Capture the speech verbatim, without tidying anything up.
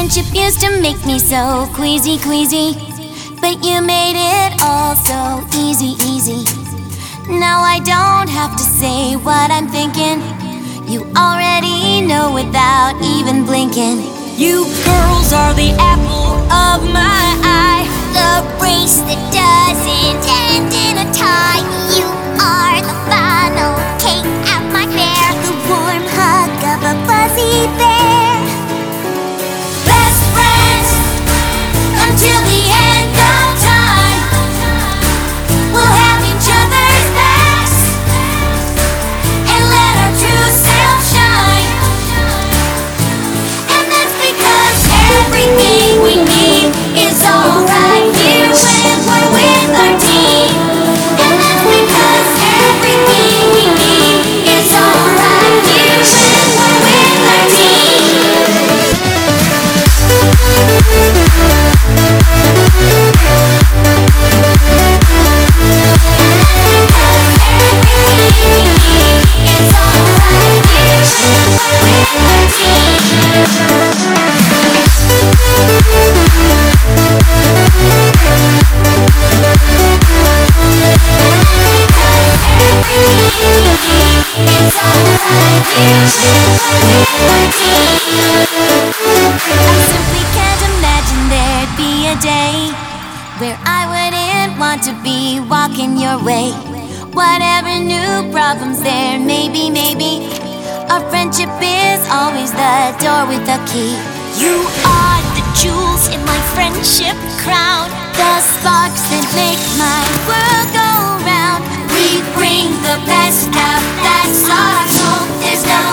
Friendship used to make me so queasy, queasy, but you made it all so easy, easy. Now I don't have to say what I'm thinking. You already know without even blinking. You girls are the apple of my eye, the brace that doesn't end in a tie. You are the funnel cake at my fair, the warm hug of a fuzzy bear. Best friends until the end of time. We'll have each other's backs and let our true self shine. And that's because everything we need is alright here when we're with our team. And that's because everything we need is alright here when we're with our team. Where I wouldn't want to be walking your way. Whatever new problems there may be, maybe our friendship is always the door with the key. You are the jewels in my friendship crown, the sparks that make my world go round. we bring the best out, that's our goal. There's no